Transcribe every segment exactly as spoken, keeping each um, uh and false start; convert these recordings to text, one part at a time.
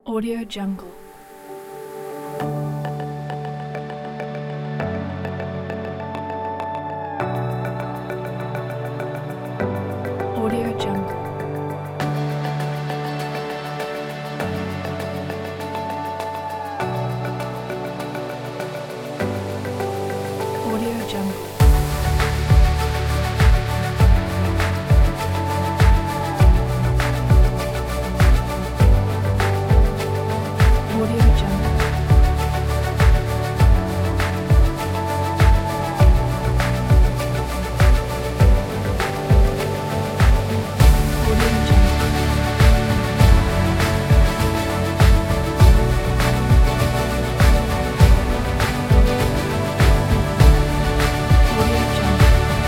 Audio Jungle. Audio Jungle. Audio Jungle. Audio Jungle. Audio Jungle. Audio Jungle.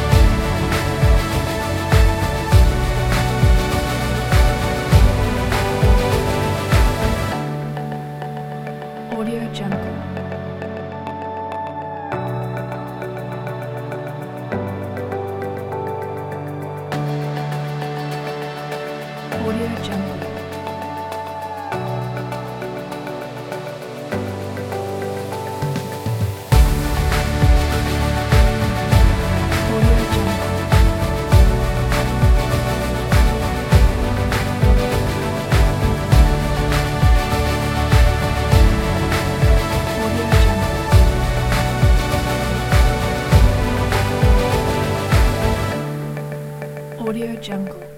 Audio Jungle. Audio Jungle. Audio Jungle. Audio Jungle. Audio Jungle.